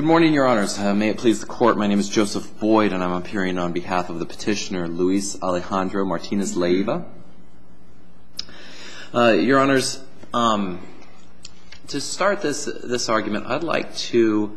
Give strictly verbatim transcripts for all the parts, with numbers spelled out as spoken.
Good morning, Your Honors. Uh, may it please the Court, my name is Joseph Boyd, and I'm appearing on behalf of the petitioner Luis Alejandro Martinez-Leiva. Uh, Your Honors, um, to start this this argument, I'd like to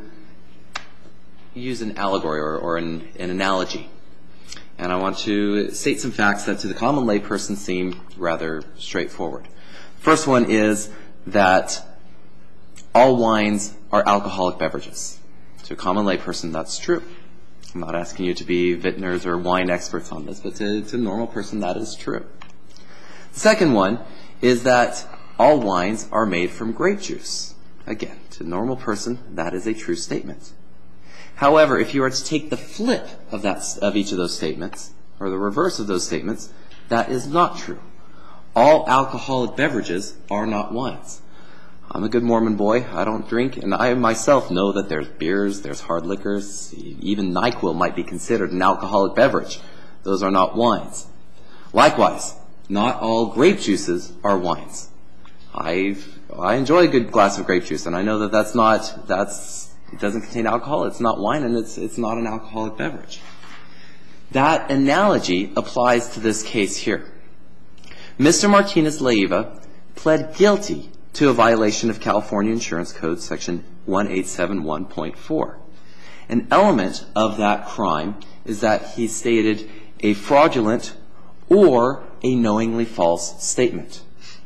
use an allegory or, or an, an analogy. And I want to state some facts that to the common layperson seem rather straightforward. First one is that all wines are alcoholic beverages. To a common layperson, that's true. I'm not asking you to be vintners or wine experts on this, but to, to a normal person, that is true. The second one is that all wines are made from grape juice. Again, to a normal person, that is a true statement. However, if you were to take the flip of that of each of those statements, or the reverse of those statements, that is not true. All alcoholic beverages are not wines. I'm a good Mormon boy. I don't drink, and I myself know that there's beers, there's hard liquors, even NyQuil might be considered an alcoholic beverage. Those are not wines. Likewise, not all grape juices are wines. I I enjoy a good glass of grape juice, and I know that that's not that's it doesn't contain alcohol. It's not wine, and it's it's not an alcoholic beverage. That analogy applies to this case here. Mister Martinez-Leiva pled guilty to a violation of California Insurance Code Section eighteen seventy-one point four. An element of that crime is that he stated a fraudulent or a knowingly false statement.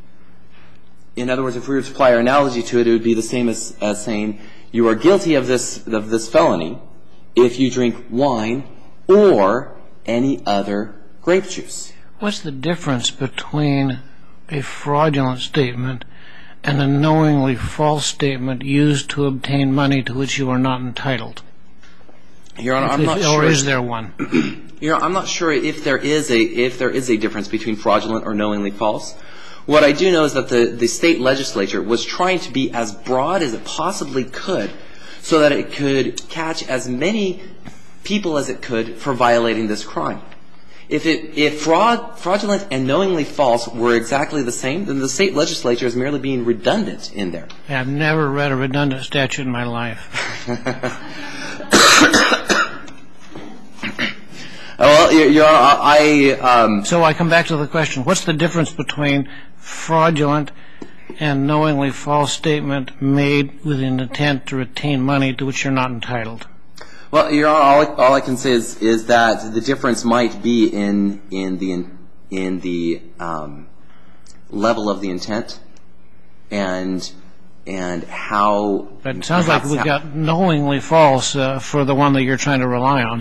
In other words, if we were to apply our analogy to it, it would be the same as, as saying you are guilty of this of this felony if you drink wine or any other grape juice. What's the difference between a fraudulent statement and a knowingly false statement used to obtain money to which you are not entitled? Your Honor, I'm if, not or sure. Or is there one? Your Honor, I'm not sure if there is a if there is a difference between fraudulent or knowingly false. What I do know is that the, the state legislature was trying to be as broad as it possibly could so that it could catch as many people as it could for violating this crime. If it, if fraud, fraudulent and knowingly false were exactly the same, then the state legislature is merely being redundant in there. I've never read a redundant statute in my life. Well, Your Honor, I... Um, so I come back to the question, what's the difference between fraudulent and knowingly false statement made with an intent to retain money to which you're not entitled? Well, Your Honor, all I, all I can say is, is that the difference might be in in the in the um, level of the intent and and how. But it sounds like we've got knowingly false uh, for the one that you're trying to rely on.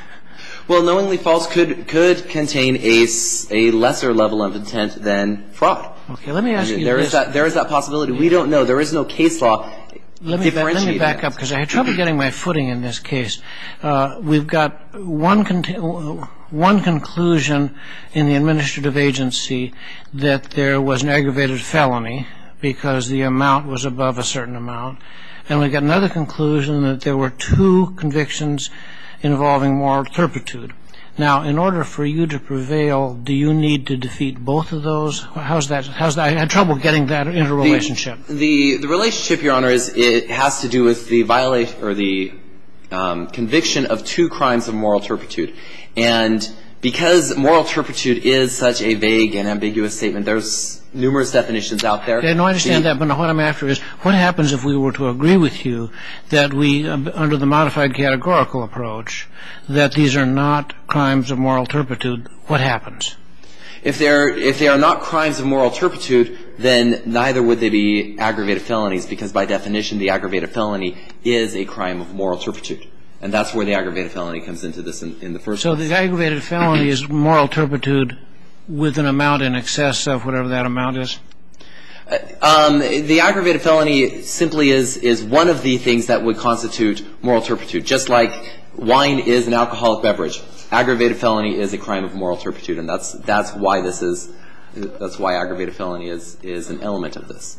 Well, knowingly false could could contain a, a lesser level of intent than fraud. Okay, let me ask and you there this. Is that, there is that possibility. We don't know. There is no case law. Let me, ba- let me back up, because I had trouble getting my footing in this case. Uh, we've got one, con- one conclusion in the administrative agency that there was an aggravated felony because the amount was above a certain amount. And we've got another conclusion that there were two convictions involving moral turpitude. Now, in order for you to prevail, do you need to defeat both of those? How's that? How's that? I had trouble getting that interrelationship. The, the the relationship, Your Honor, is it has to do with the violation or the um, conviction of two crimes of moral turpitude, and because moral turpitude is such a vague and ambiguous statement, there's numerous definitions out there. Yeah, no, I understand the, that, but what I'm after is, what happens if we were to agree with you that we, uh, under the modified categorical approach, that these are not crimes of moral turpitude? What happens? If they're if they are not crimes of moral turpitude, then neither would they be aggravated felonies, because by definition, the aggravated felony is a crime of moral turpitude. And that's where the aggravated felony comes into this in, in the first so place. So the aggravated felony is moral turpitude with an amount in excess of whatever that amount is? Uh, um, the aggravated felony simply is is one of the things that would constitute moral turpitude. Just like wine is an alcoholic beverage, aggravated felony is a crime of moral turpitude, and that's that's why this is that's why aggravated felony is is an element of this.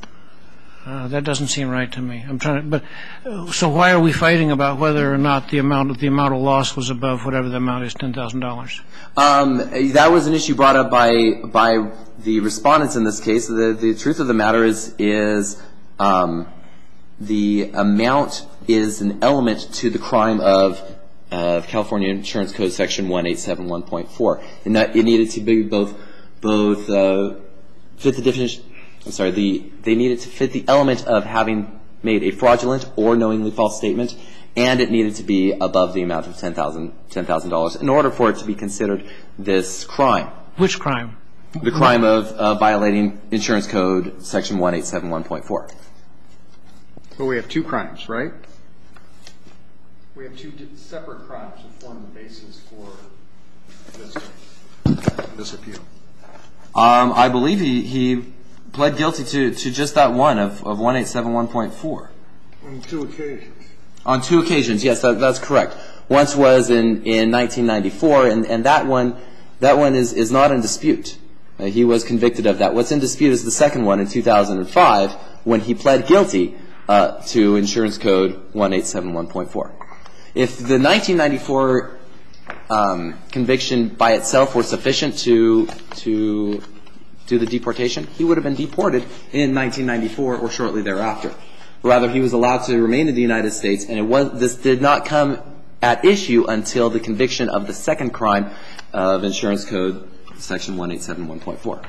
Uh, that doesn't seem right to me. I'm trying to, but uh, so why are we fighting about whether or not the amount of the amount of loss was above whatever the amount is, ten thousand dollars? Um, that was an issue brought up by by the respondents in this case. The the truth of the matter is is um, the amount is an element to the crime of of California Insurance Code Section one eight seven one point four, and that it needed to be both both uh, fit the definition. I'm sorry, the they needed to fit the element of having made a fraudulent or knowingly false statement, and it needed to be above the amount of ten thousand dollars in order for it to be considered this crime. Which crime? The crime of uh, violating Insurance Code Section one eight seven one point four. Well, we have two crimes, right? We have two separate crimes that form the basis for this, this appeal. Um, I believe he, he pled guilty to, to just that one of, of one eight seven one point four. On two occasions. On two occasions, yes, that, that's correct. Once was in, in nineteen ninety-four, and, and that one that one is, is not in dispute. Uh, he was convicted of that. What's in dispute is the second one in two thousand five when he pled guilty uh, to Insurance Code one eight seven one point four. If the nineteen ninety-four um, conviction by itself were sufficient to to do the deportation, he would have been deported in nineteen ninety-four or shortly thereafter. Rather, he was allowed to remain in the United States, and it was this did not come at issue until the conviction of the second crime of Insurance Code Section one eight seven one point four.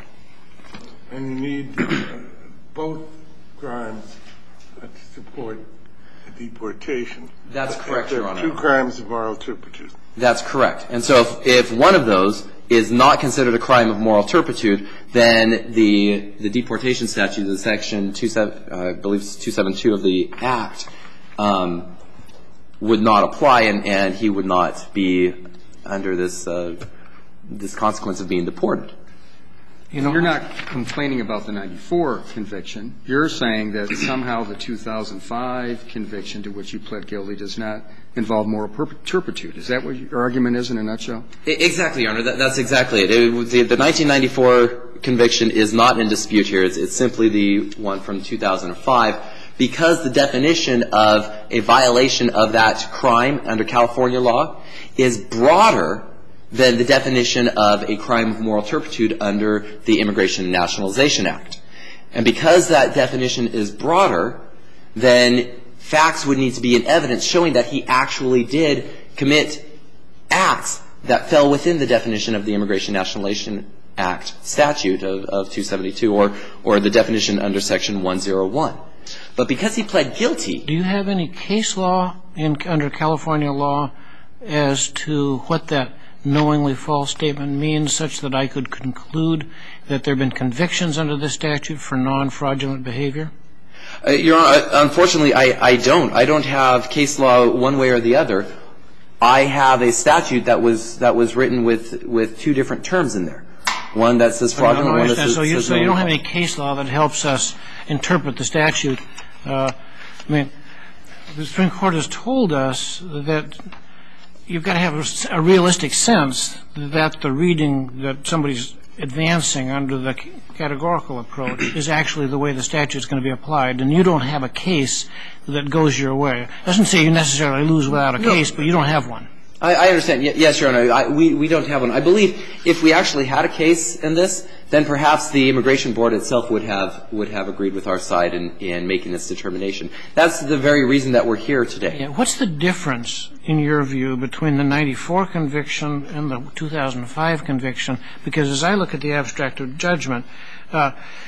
And you need uh, both crimes to support deportation. That's correct, Your Honor. Two crimes of moral turpitude. That's correct. And so if, if one of those is not considered a crime of moral turpitude, then the the deportation statute, the section two seven, uh, I believe it's two seventy-two of the Act, um, would not apply, and, and he would not be under this uh, this consequence of being deported. You know, you're not complaining about the ninety-four conviction. You're saying that somehow the two thousand five conviction to which you pled guilty does not involve moral turpitude. Is that what your argument is in a nutshell? Exactly, Your Honor. That, that's exactly it. it the, the nineteen ninety-four conviction is not in dispute here. It's, it's simply the one from two thousand five, because the definition of a violation of that crime under California law is broader than the definition of a crime of moral turpitude under the Immigration and Nationalization Act. And because that definition is broader, then facts would need to be in evidence showing that he actually did commit acts that fell within the definition of the Immigration and Nationalization Act statute of, of two seventy-two or, or the definition under Section one oh one. But because he pled guilty... Do you have any case law in, under California law as to what that knowingly false statement means, such that I could conclude that there have been convictions under this statute for non-fraudulent behavior? Uh, Your Honor, unfortunately, I, I don't. I don't have case law one way or the other. I have a statute that was that was written with with two different terms in there. One that says fraudulent, no, no, one that says... So you, says so you don't have knowingly. any case law that helps us interpret the statute. Uh, I mean, the Supreme Court has told us that you've got to have a, a realistic sense that the reading that somebody's advancing under the categorical approach is actually the way the statute is going to be applied, and you don't have a case that goes your way. It doesn't say you necessarily lose without a No. case, but you don't have one. I, I understand. Y- yes, Your Honor. I, we, we don't have one. I believe if we actually had a case in this, then perhaps the Immigration Board itself would have would have agreed with our side in, in making this determination. That's the very reason that we're here today. Yeah. What's the difference, in your view, between the ninety-four conviction and the two thousand five conviction? Because as I look at the abstract of judgment, uh,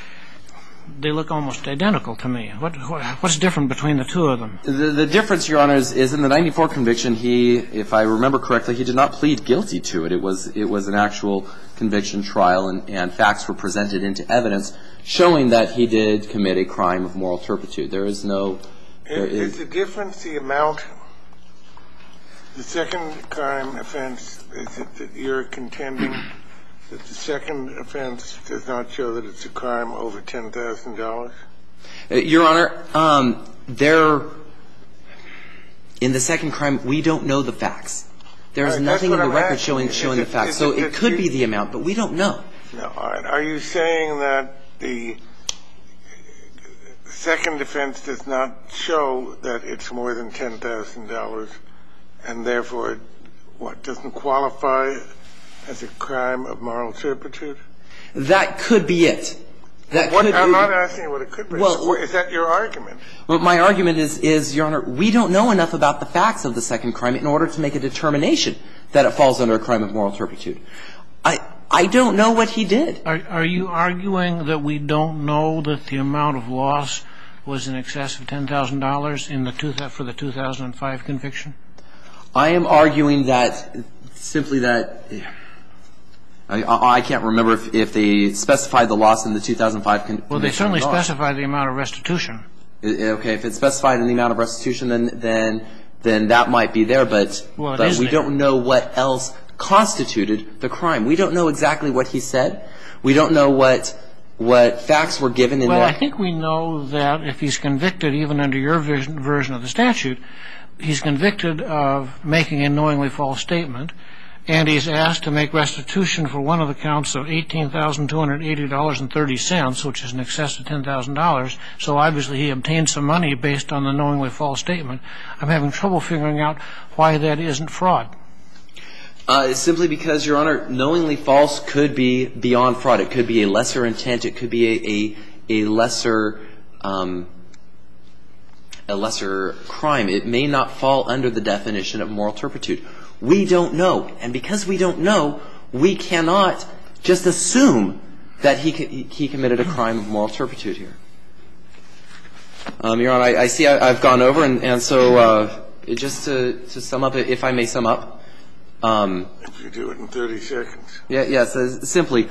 they look almost identical to me. What, what what's different between the two of them? The, the difference, Your Honor, is, is in the ninety-four conviction, he, if I remember correctly, he did not plead guilty to it. It was it was an actual conviction trial, and, and facts were presented into evidence showing that he did commit a crime of moral turpitude. There is no... There is, is, is the difference the amount? The second crime offense, is it that you're contending that the second offense does not show that it's a crime over ten thousand dollars? Uh, Your Honor, um, there, in the second crime, we don't know the facts. There is Right, nothing in the I'm record asking. showing Is showing it- the facts. is So it it that could you- be the amount, but we don't know. No. All right. Are you saying that the second offense does not show that it's more than ten thousand dollars, and therefore, what, doesn't qualify as a crime of moral turpitude? That could be it. That what, could, I'm not asking what it could be. Well, is that your argument? Well, my argument is, is, Your Honor, we don't know enough about the facts of the second crime in order to make a determination that it falls under a crime of moral turpitude. I I don't know what he did. Are, are you arguing that we don't know that the amount of loss was in excess of ten thousand dollars in the two, for the two thousand five conviction? I am arguing that simply that I, I can't remember if, if they specified the loss in the two thousand five conviction. Well, they certainly specified the amount of restitution. Okay, if it's specified in the amount of restitution, then then then that might be there, but well, but we there. don't know what else constituted the crime. We don't know exactly what he said. We don't know what what facts were given in well, there. Well, I think we know that if he's convicted, even under your version, version of the statute, he's convicted of making a knowingly false statement, and he's asked to make restitution for one of the counts of eighteen thousand two hundred eighty dollars and thirty cents, which is in excess of ten thousand dollars. So obviously he obtained some money based on the knowingly false statement. I'm having trouble figuring out why that isn't fraud. Uh, it's simply because, Your Honor, knowingly false could be beyond fraud. It could be a lesser intent. It could be a a, a lesser um, a lesser crime. It may not fall under the definition of moral turpitude. We don't know, and because we don't know, we cannot just assume that he he committed a crime of moral turpitude here. Um, Your Honor, I, I see I, I've gone over, and, and so uh, just to to sum up, if I may sum up. Um, if you do it in thirty seconds. Yeah, yes. Uh, simply,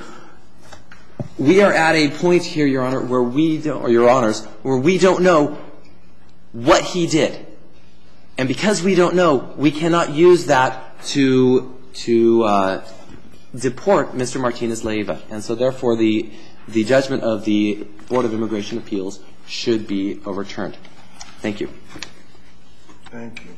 we are at a point here, Your Honor, where we don't, or Your Honors, where we don't know what he did, and because we don't know, we cannot use that to to uh, deport Mister Martinez-Leyva, and so therefore the the judgment of the Board of Immigration Appeals should be overturned. Thank you. Thank you.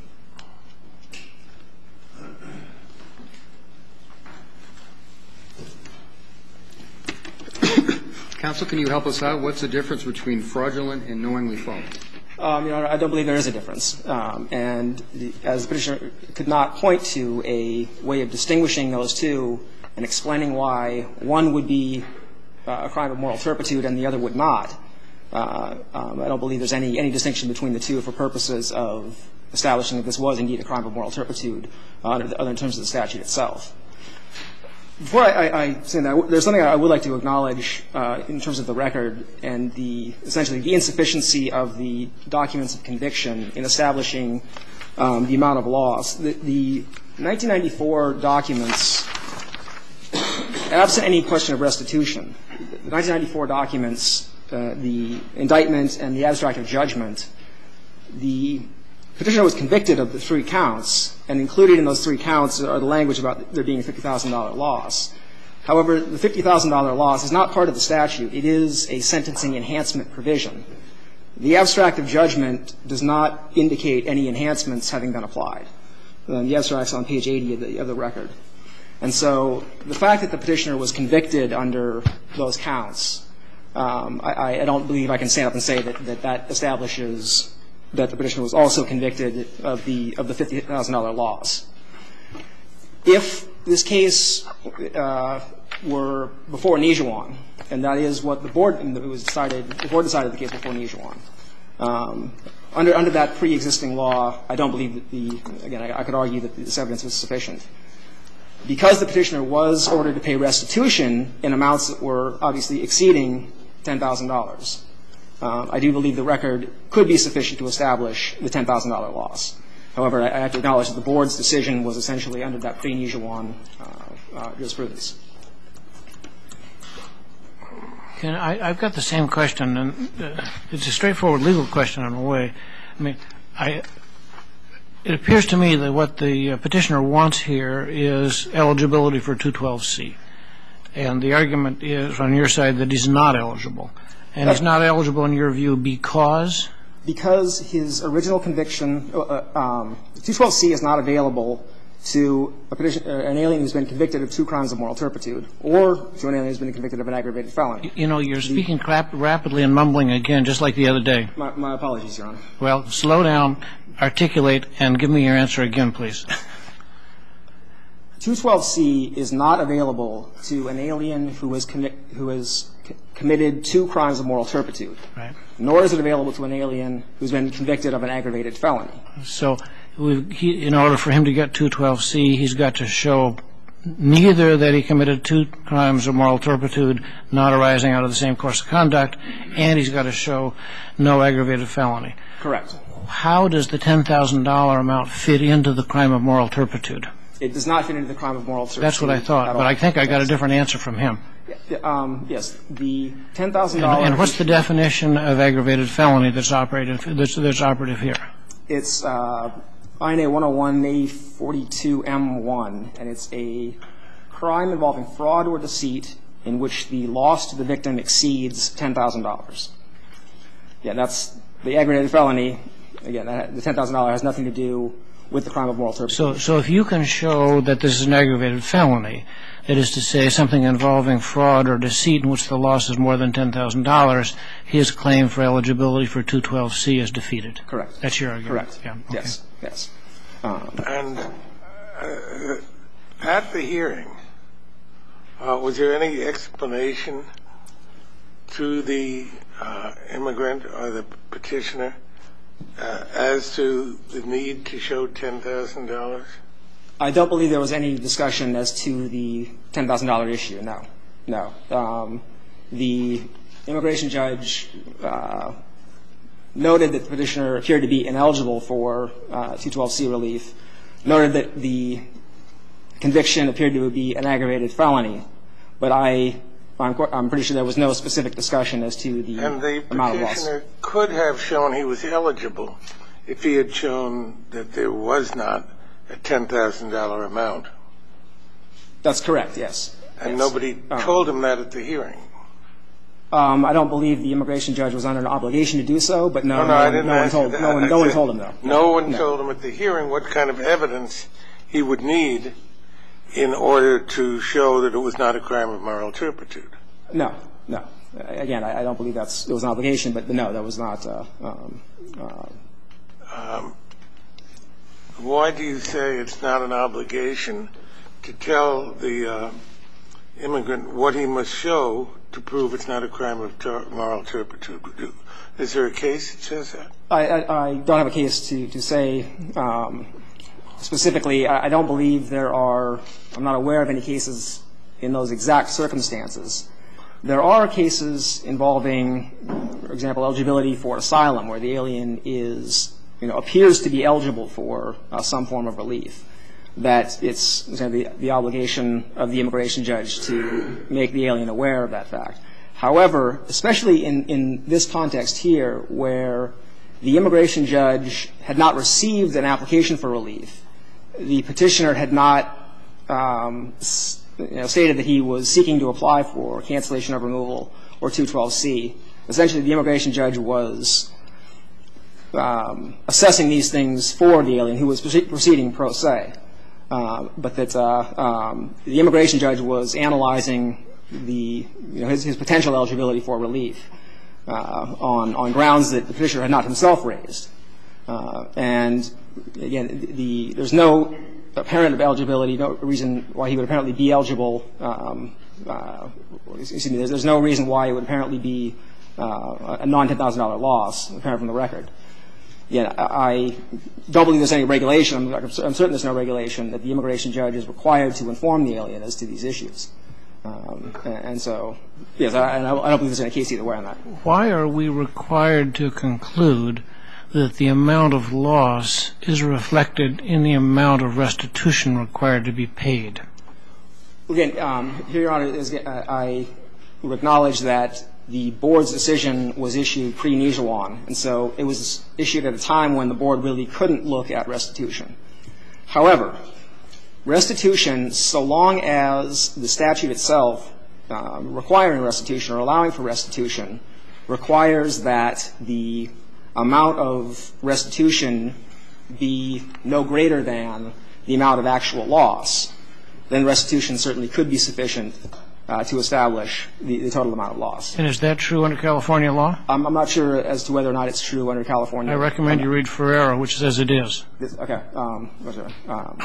Counsel, can you help us out? What's the difference between fraudulent and knowingly false? Um, Your Honor, I don't believe there is a difference. Um, and the, as the petitioner could not point to a way of distinguishing those two and explaining why one would be uh, a crime of moral turpitude and the other would not, uh, um, I don't believe there's any, any distinction between the two for purposes of establishing that this was indeed a crime of moral turpitude uh, other than in terms of the statute itself. Before I, I, I say that, there's something I would like to acknowledge uh, in terms of the record and the essentially the insufficiency of the documents of conviction in establishing um, the amount of loss. The, the nineteen ninety-four documents, absent any question of restitution, the nineteen ninety-four documents, uh, the indictment and the abstract of judgment, the petitioner was convicted of the three counts, and included in those three counts are the language about there being a fifty thousand dollars loss. However, the fifty thousand dollars loss is not part of the statute. It is a sentencing enhancement provision. The abstract of judgment does not indicate any enhancements having been applied. Uh, the abstract's on page eighty of the, of the record. And so the fact that the petitioner was convicted under those counts, um, I, I don't believe I can stand up and say that that, that establishes that the petitioner was also convicted of the of the fifty thousand dollars loss. If this case uh, were before Nijuan, and that is what the board it was decided, the board decided the case before Nijuan. Um, under under that pre-existing law, I don't believe that the again I, I could argue that this evidence was sufficient. Because the petitioner was ordered to pay restitution in amounts that were obviously exceeding ten thousand dollars. Uh, I do believe the record could be sufficient to establish the ten thousand dollars loss. However, I have to acknowledge that the board's decision was essentially under that pre-Nijuan uh, uh, jurisprudence. Can I, I've got the same question, and uh, it's a straightforward legal question in a way. I mean, I, it appears to me that what the uh, petitioner wants here is eligibility for two twelve C. And the argument is on your side that he's not eligible. And he's not eligible in your view because? Because his original conviction, uh, um, two twelve C is not available to a petition, uh, an alien who's been convicted of two crimes of moral turpitude, or to an alien who's been convicted of an aggravated felony. You know, you're speaking crap, rapidly and mumbling again, just like the other day. My, my apologies, Your Honor. Well, slow down, articulate, and give me your answer again, please. two twelve C is not available to an alien who has commi- who has c- committed two crimes of moral turpitude. Right. Nor is it available to an alien who's been convicted of an aggravated felony. So we've, he, in order for him to get two twelve C, he's got to show neither that he committed two crimes of moral turpitude not arising out of the same course of conduct, and he's got to show no aggravated felony. Correct. How does the ten thousand dollars amount fit into the crime of moral turpitude? It does not fit into the crime of moral turpitude. That's what I thought, but I think I got a different answer from him. Um, yes, the ten thousand dollars. And, and what's the definition of aggravated felony that's operative that's, that's operative here? It's uh, I N A one oh one A forty-two M one, and it's a crime involving fraud or deceit in which the loss to the victim exceeds ten thousand dollars. Yeah, that's the aggravated felony. Again, that, the ten thousand dollars has nothing to do with the crime of moral turpitude. So, so if you can show that this is an aggravated felony, that is to say something involving fraud or deceit in which the loss is more than ten thousand dollars, his claim for eligibility for two twelve C is defeated. Correct. That's your argument. Correct. Yeah. Okay. Yes. Yes. Um, And uh, at the hearing, uh, was there any explanation to the uh, immigrant or the petitioner uh, as to the need to show ten thousand dollars? I don't believe there was any discussion as to the ten thousand dollars issue, no. No. Um, the immigration judge uh, noted that the petitioner appeared to be ineligible for uh, two twelve C relief, noted that the conviction appeared to be an aggravated felony, but I, I'm, I'm pretty sure there was no specific discussion as to the And the amount of loss. petitioner could have shown he was eligible if he had shown that there was not a ten thousand dollars amount. That's correct, yes. And yes. nobody um, told him that at the hearing. Um, I don't believe the immigration judge was under an obligation to do so, but no, No, no, no, I one- didn't no one ask told, you no that. one, I no one said told him, though. No one No. told him at the hearing what kind of evidence he would need in order to show that it was not a crime of moral turpitude. No, no. Again, I, I don't believe that's it was an obligation, but no, that was not. Uh, um, uh, Um, why do you say it's not an obligation to tell the uh, immigrant what he must show to prove it's not a crime of tur- moral turpitude? Is there a case that says that? I, I, I don't have a case to to say um, specifically. I, I don't believe there are. I'm not aware of any cases in those exact circumstances. There are cases involving, for example, eligibility for asylum, where the alien is, you know, appears to be eligible for uh, some form of relief. That it's you know, the, the obligation of the immigration judge to make the alien aware of that fact. However, especially in, in this context here, where the immigration judge had not received an application for relief, the petitioner had not um, you know, stated that he was seeking to apply for cancellation of removal or two twelve C. Essentially, the immigration judge was um, assessing these things for the alien who was proceeding pro se. Uh, but that uh, um, the immigration judge was analyzing the, you know, his, his potential eligibility for relief uh, on, on grounds that the petitioner had not himself raised. Uh, and, again, the, there's no apparent eligibility, no reason why he would apparently be eligible. Um, uh, excuse me, there's, there's no reason why it would apparently be uh, a non-ten thousand dollars loss, apparent from the record. Yeah, I don't believe there's any regulation. I'm, I'm certain there's no regulation that the immigration judge is required to inform the alien as to these issues. Um, and, and so, yes, I, I don't believe there's any case either way on that. Why are we required to conclude that the amount of loss is reflected in the amount of restitution required to be paid? Again, um, here, Your Honor, is, uh, I would acknowledge that the board's decision was issued pre-Nijuan, and so it was issued at a time when the board really couldn't look at restitution. However, restitution, so long as the statute itself um, requiring restitution or allowing for restitution requires that the amount of restitution be no greater than the amount of actual loss, then restitution certainly could be sufficient uh, to establish the, the total amount of loss. And is that true under California law? Um, I'm not sure as to whether or not it's true under California. I recommend you read Ferrero, which says it is. This, okay. Um, um,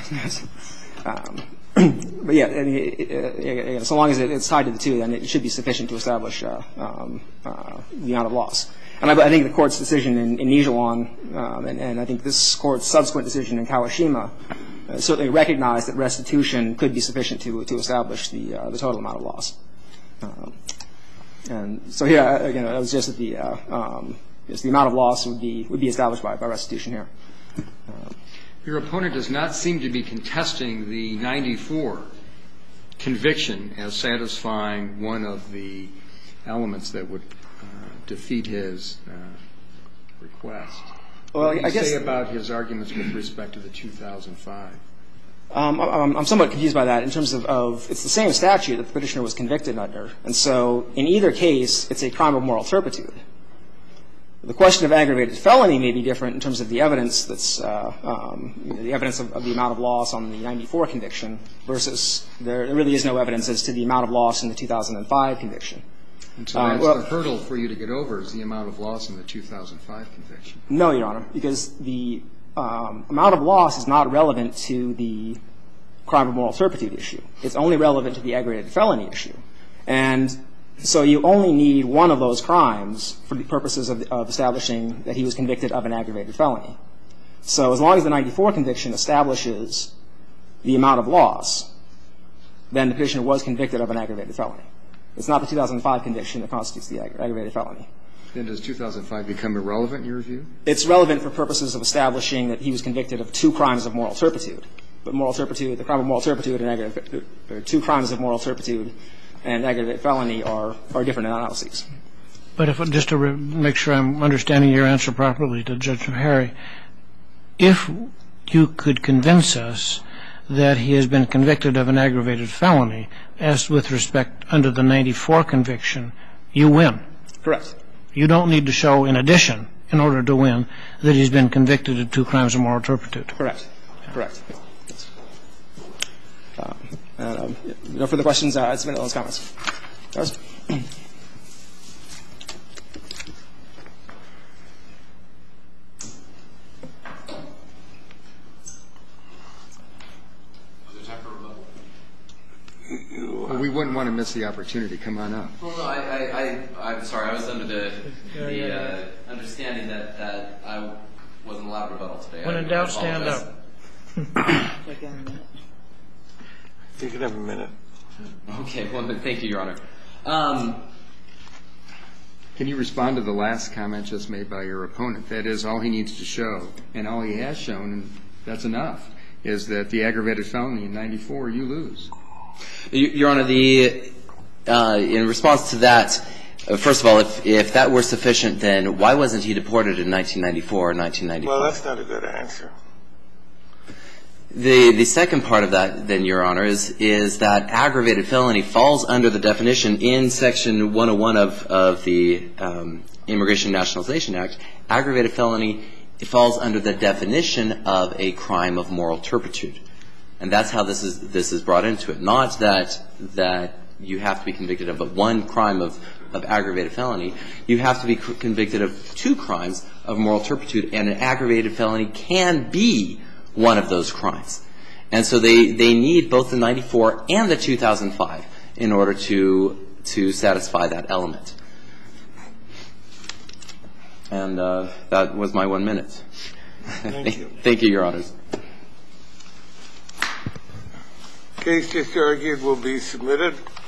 um, but yeah, I mean, it, it, so long as it, it's tied to the two, then it should be sufficient to establish uh, um, uh, the amount of loss. And I, I think the Court's decision in, in Nijuan, um, and, and I think this Court's subsequent decision in Kawashima uh, certainly recognized that restitution could be sufficient to to establish the uh, the total amount of loss. Um, and so here, again, it was just that the uh, um, just the amount of loss would be would be established by, by restitution here. Um, Your opponent does not seem to be contesting the ninety-four conviction as satisfying one of the elements that would uh, defeat his uh, request. Well, what do you I guess say about his arguments with respect to the two thousand five? Um, I'm, I'm somewhat confused by that in terms of, of it's the same statute that the petitioner was convicted under, and so in either case, it's a crime of moral turpitude. The question of aggravated felony may be different in terms of the evidence that's uh, um, you know, the evidence of, of the amount of loss on the ninety-four conviction versus there, there really is no evidence as to the amount of loss in the two thousand five conviction. And so that's um, well, the hurdle for you to get over is the amount of loss in the two thousand five conviction. No, Your Honor, because the um, amount of loss is not relevant to the crime of moral turpitude issue. It's only relevant to the aggravated felony issue. And so you only need one of those crimes for the purposes of, of establishing that he was convicted of an aggravated felony. So as long as the ninety-four conviction establishes the amount of loss, then the petitioner was convicted of an aggravated felony. It's not the two thousand five conviction that constitutes the ag- aggravated felony. Then does two thousand five become irrelevant in your view? It's relevant for purposes of establishing that he was convicted of two crimes of moral turpitude. But moral turpitude, the crime of moral turpitude and aggravated, or two crimes of moral turpitude and aggravated felony are, are different analyses. But if, just to re- make sure I'm understanding your answer properly to Judge Harry, if you could convince us that he has been convicted of an aggravated felony, as with respect under the ninety-four conviction, you win. Correct. You don't need to show, in addition, in order to win, that he's been convicted of two crimes of moral turpitude. Correct. Correct. Yes. Um, and, um, no further questions. Uh, submit those comments. Yes. Well, we wouldn't want to miss the opportunity. Come on up. Well, no, I, I, I, I'm sorry. I was under the, the uh, understanding that, that I wasn't allowed to rebuttal today. When in doubt, stand up. You can have a minute. Okay. Well, thank you, Your Honor. Um, Can you respond to the last comment just made by your opponent? That is, all he needs to show, and all he has shown, and that's enough, is that the aggravated felony in ninety-four, you lose. Your Honor, the uh, in response to that, uh, first of all, if, if that were sufficient, then why wasn't he deported in nineteen ninety-four or nineteen ninety-five? Well, that's not a good answer. The the second part of that, then, Your Honor, is is that aggravated felony falls under the definition in Section one oh one of of the um, Immigration and Nationalization Act. Aggravated felony it falls under the definition of a crime of moral turpitude, and that's how this is this is brought into it. Not that that you have to be convicted of but one crime of of aggravated felony. You have to be convicted of two crimes of moral turpitude, and an aggravated felony can be one of those crimes. And so they, they need both the ninety-four and the two thousand five in order to to satisfy that element. And uh, that was my one minute. Thank you. Thank you, Your Honors. Case just argued will be submitted.